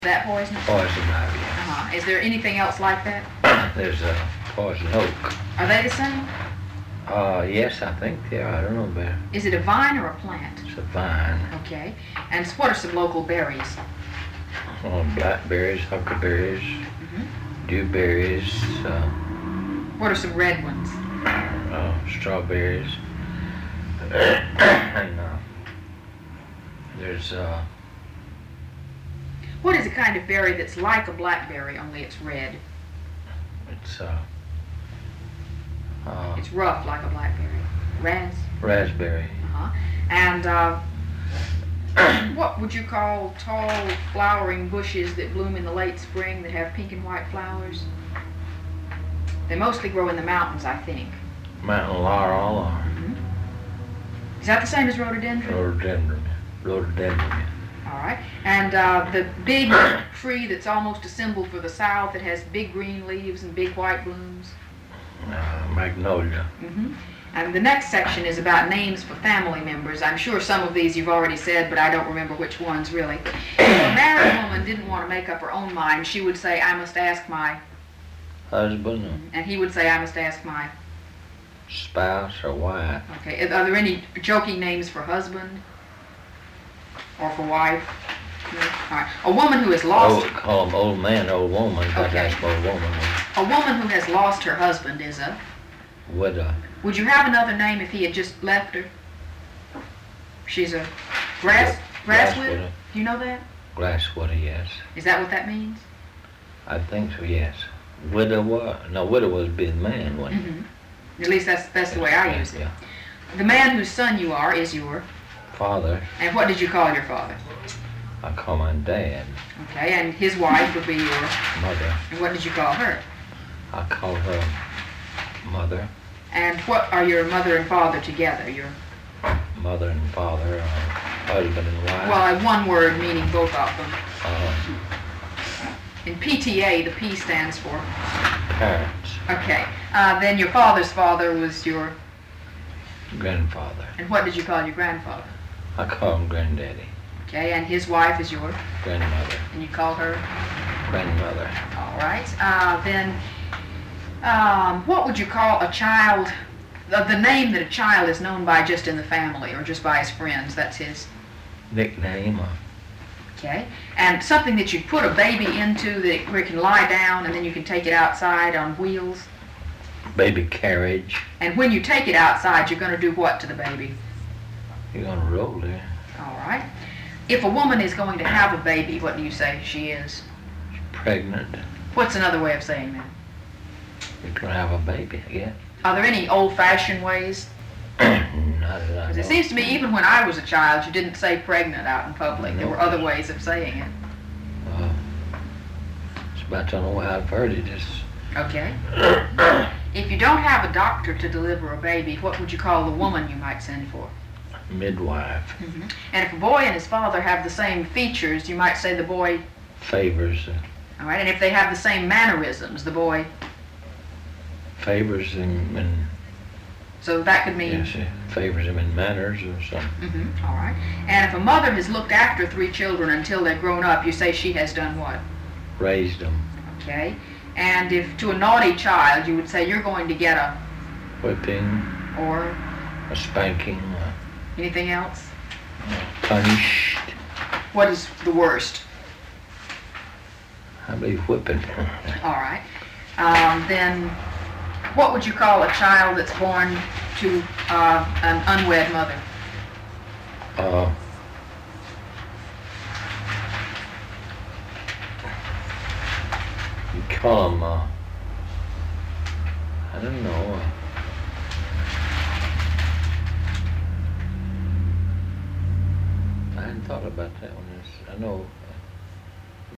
That poison? Poison ivy. Is there anything else like that? There's a poison oak. Are they the same? Yes, I think they are. I don't know better. Is it a vine or a plant? It's a vine. Okay. And what are some local berries? Blackberries, huckleberries, dewberries, What are some red ones? strawberries, and there's What is a kind of berry that's like a blackberry, only it's red? it's It's rough like a blackberry. raspberry. And what would you call tall, flowering bushes that bloom in the late spring that have pink and white flowers? They mostly grow in the mountains, I think. Mountain laurel or Is that the same as rhododendron? rhododendron. All right. And the big tree that's almost a symbol for the South that has big green leaves and big white blooms? Magnolia. And the next section is about names for family members. I'm sure some of these you've already said, but I don't remember which ones really. If a married woman didn't want to make up her own mind, she would say, I must ask my Husband, and he would say, I must ask my spouse, or wife. Okay. Are there any joking names for husband or for wife? No? All right. A woman who has lost... Call them old man, old woman, but Okay. that's what a woman is. A woman who has lost her husband is a... Widow. Would you have another name if he had just left her? She's a grass widow? Do you know that? Grass widow, yes. Is that what that means? I think so, yes. Widow was be the man, wasn't it? At least that's the way I use it. Yeah. The man whose son you are is your... Father, And what did you call your father? I call my dad. Okay, and his wife would be your... Mother, And what did you call her? I call her mother. And what are your mother and father together? Your... Mother and father, husband and wife. Well, one word meaning both of them. Uh, In PTA, the P stands for... Parents. Okay. Then your father's father was your... Grandfather. And what did you call your grandfather? I call him granddaddy. Okay, and his wife is your... Grandmother. And you call her... Grandmother. All right. Then what would you call a child... The name that a child is known by just in the family or just by his friends, that's his... Nickname. Okay. And something that you put a baby into where it can lie down and then you can take it outside on wheels. Baby carriage. And when you take it outside, you're going to do what to the baby? You're gonna roll there. All right. If a woman is going to have a baby, what do you say she is? Pregnant. What's another way of saying that? You're gonna have a baby, I guess. Are there any old-fashioned ways? Not that I Because know. it seems to me even when I was a child, you didn't say pregnant out in public. There were other ways of saying it. It's about the only way I've heard it is Okay. If you don't have a doctor to deliver a baby, what would you call the woman you might send for? midwife. And if a boy and his father have the same features, you might say the boy... Favors. All right, and if they have the same mannerisms, the boy... Favors him in... So that could mean... Yes, favors him in manners or something. All right. And if a mother has looked after 3 children until they're grown up, you say she has done what? Raised them. Okay. And if to a naughty child, you would say you're going to get a... Whipping. Or... A spanking. Anything else? Punished. What is the worst? I believe whipping. All right. Then what would you call a child that's born to an unwed mother? You call them, I don't know. I hadn't thought about that one. I know